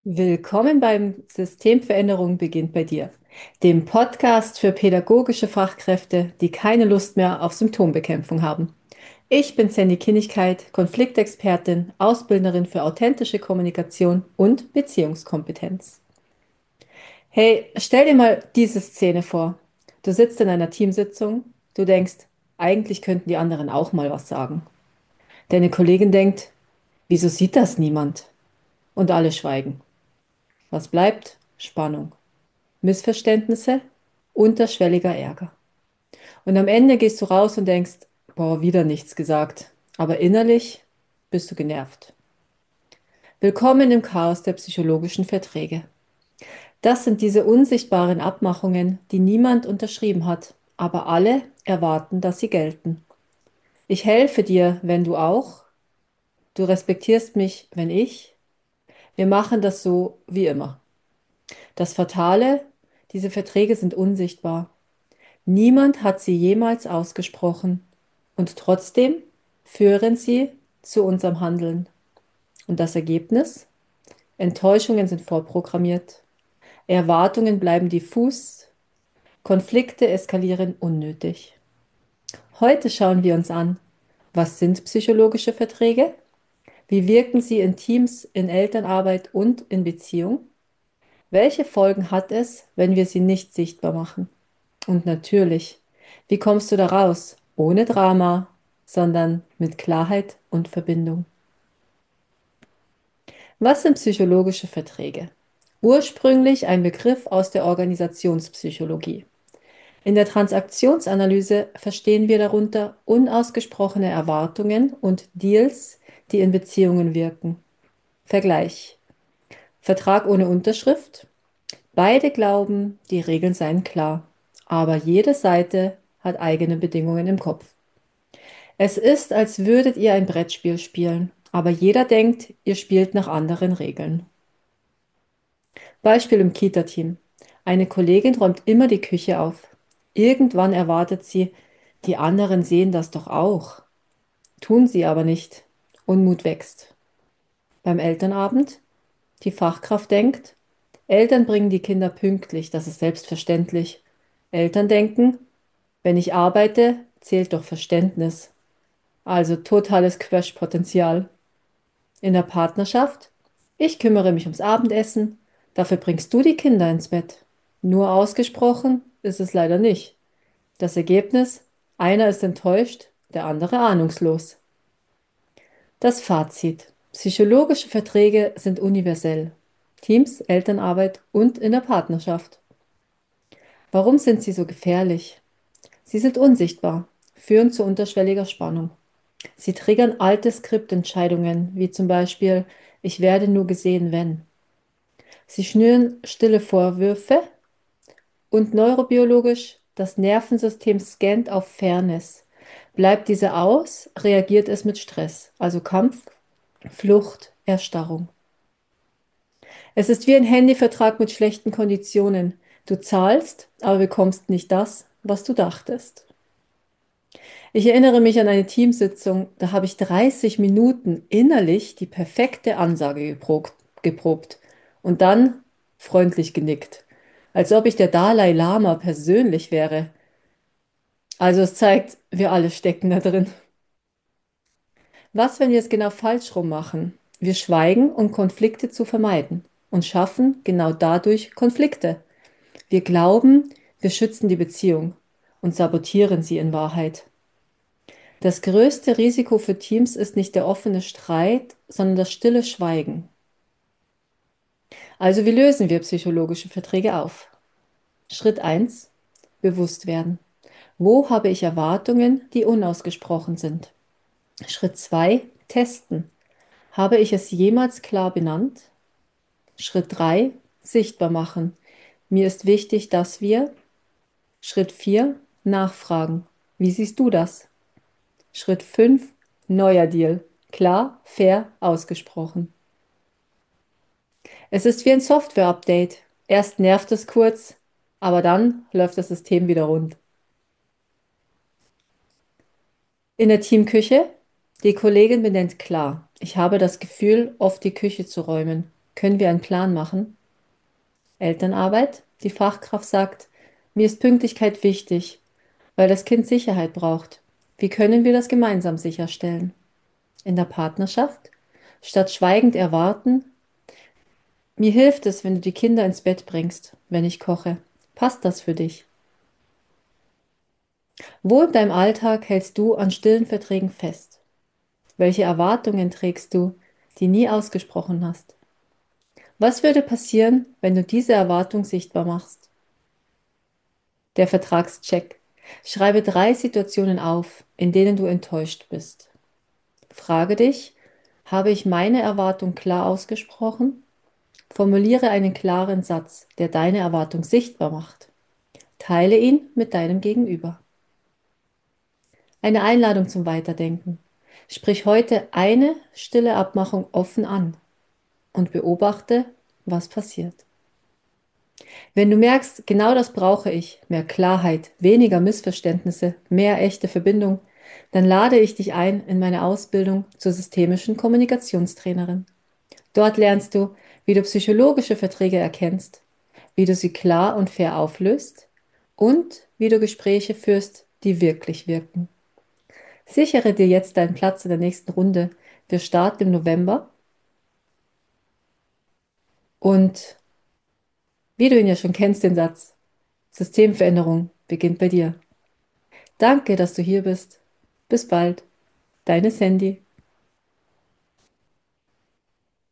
Willkommen beim Systemveränderung beginnt bei dir, dem Podcast für pädagogische Fachkräfte, die keine Lust mehr auf Symptombekämpfung haben. Ich bin Sandy Kinnigkeit, Konfliktexpertin, Ausbilderin für authentische Kommunikation und Beziehungskompetenz. Hey, stell dir mal diese Szene vor. Du sitzt in einer Teamsitzung, du denkst, eigentlich könnten die anderen auch mal was sagen. Deine Kollegin denkt, wieso sieht das niemand? Und alle schweigen. Was bleibt? Spannung. Missverständnisse, unterschwelliger Ärger. Und am Ende gehst du raus und denkst, boah, wieder nichts gesagt. Aber innerlich bist du genervt. Willkommen im Chaos der psychologischen Verträge. Das sind diese unsichtbaren Abmachungen, die niemand unterschrieben hat, aber alle erwarten, dass sie gelten. Ich helfe dir, wenn du auch. Du respektierst mich, wenn ich. Wir machen das so wie immer. Das Fatale, diese Verträge sind unsichtbar. Niemand hat sie jemals ausgesprochen und trotzdem führen sie zu unserem Handeln. Und das Ergebnis? Enttäuschungen sind vorprogrammiert, Erwartungen bleiben diffus, Konflikte eskalieren unnötig. Heute schauen wir uns an, was sind psychologische Verträge? Wie wirken sie in Teams, in Elternarbeit und in Beziehung? Welche Folgen hat es, wenn wir sie nicht sichtbar machen? Und natürlich, wie kommst du da raus? Ohne Drama, sondern mit Klarheit und Verbindung. Was sind psychologische Verträge? Ursprünglich ein Begriff aus der Organisationspsychologie. In der Transaktionsanalyse verstehen wir darunter unausgesprochene Erwartungen und Deals, die in Beziehungen wirken. Vergleich. Vertrag ohne Unterschrift. Beide glauben, die Regeln seien klar, aber jede Seite hat eigene Bedingungen im Kopf. Es ist, als würdet ihr ein Brettspiel spielen, aber jeder denkt, ihr spielt nach anderen Regeln. Beispiel im Kita-Team. Eine Kollegin räumt immer die Küche auf. Irgendwann erwartet sie, die anderen sehen das doch auch. Tun sie aber nicht. Unmut wächst. Beim Elternabend. Die Fachkraft denkt, Eltern bringen die Kinder pünktlich, das ist selbstverständlich. Eltern denken, wenn ich arbeite, zählt doch Verständnis. Also totales Quatschpotenzial. In der Partnerschaft? Ich kümmere mich ums Abendessen, dafür bringst du die Kinder ins Bett. Nur ausgesprochen ist es leider nicht. Das Ergebnis? Einer ist enttäuscht, der andere ahnungslos. Das Fazit. Psychologische Verträge sind universell. Teams, Elternarbeit und in der Partnerschaft. Warum sind sie so gefährlich? Sie sind unsichtbar, führen zu unterschwelliger Spannung. Sie triggern alte Skriptentscheidungen, wie zum Beispiel, ich werde nur gesehen, wenn. Sie schnüren stille Vorwürfe und neurobiologisch, das Nervensystem scannt auf Fairness. Bleibt diese aus, reagiert es mit Stress, also Kampf, Flucht, Erstarrung. Es ist wie ein Handyvertrag mit schlechten Konditionen. Du zahlst, aber bekommst nicht das, was du dachtest. Ich erinnere mich an eine Teamsitzung, da habe ich 30 Minuten innerlich die perfekte Ansage geprobt und dann freundlich genickt, als ob ich der Dalai Lama persönlich wäre. Also es zeigt, wir alle stecken da drin. Was, wenn wir es genau falsch rum machen? Wir schweigen, um Konflikte zu vermeiden und schaffen genau dadurch Konflikte. Wir glauben, wir schützen die Beziehung und sabotieren sie in Wahrheit. Das größte Risiko für Teams ist nicht der offene Streit, sondern das stille Schweigen. Also wie lösen wir psychologische Verträge auf? Schritt eins: Bewusst werden. Wo habe ich Erwartungen, die unausgesprochen sind? Schritt 2: Testen. Habe ich es jemals klar benannt? Schritt 3: Sichtbar machen. Mir ist wichtig, dass wir. Schritt 4: Nachfragen. Wie siehst du das? Schritt 5: Neuer Deal. Klar, fair, ausgesprochen. Es ist wie ein Software-Update. Erst nervt es kurz, aber dann läuft das System wieder rund. In der Teamküche, die Kollegin benennt klar, ich habe das Gefühl, oft die Küche zu räumen. Können wir einen Plan machen? Elternarbeit. Die Fachkraft sagt, mir ist Pünktlichkeit wichtig, weil das Kind Sicherheit braucht. Wie können wir das gemeinsam sicherstellen? In der Partnerschaft. Statt schweigend erwarten, mir hilft es, wenn du die Kinder ins Bett bringst, wenn ich koche. Passt das für dich? Wo in deinem Alltag hältst du an stillen Verträgen fest? Welche Erwartungen trägst du, die nie ausgesprochen hast? Was würde passieren, wenn du diese Erwartung sichtbar machst? Der Vertragscheck. Schreibe 3 Situationen auf, in denen du enttäuscht bist. Frage dich, habe ich meine Erwartung klar ausgesprochen? Formuliere einen klaren Satz, der deine Erwartung sichtbar macht. Teile ihn mit deinem Gegenüber. Eine Einladung zum Weiterdenken. Sprich heute eine stille Abmachung offen an und beobachte, was passiert. Wenn du merkst, genau das brauche ich, mehr Klarheit, weniger Missverständnisse, mehr echte Verbindung, dann lade ich dich ein in meine Ausbildung zur systemischen Kommunikationstrainerin. Dort lernst du, wie du psychologische Verträge erkennst, wie du sie klar und fair auflöst und wie du Gespräche führst, die wirklich wirken. Sichere dir jetzt deinen Platz in der nächsten Runde. Wir starten im November und wie du ihn ja schon kennst, den Satz, Systemveränderung beginnt bei dir. Danke, dass du hier bist. Bis bald, deine Sandy.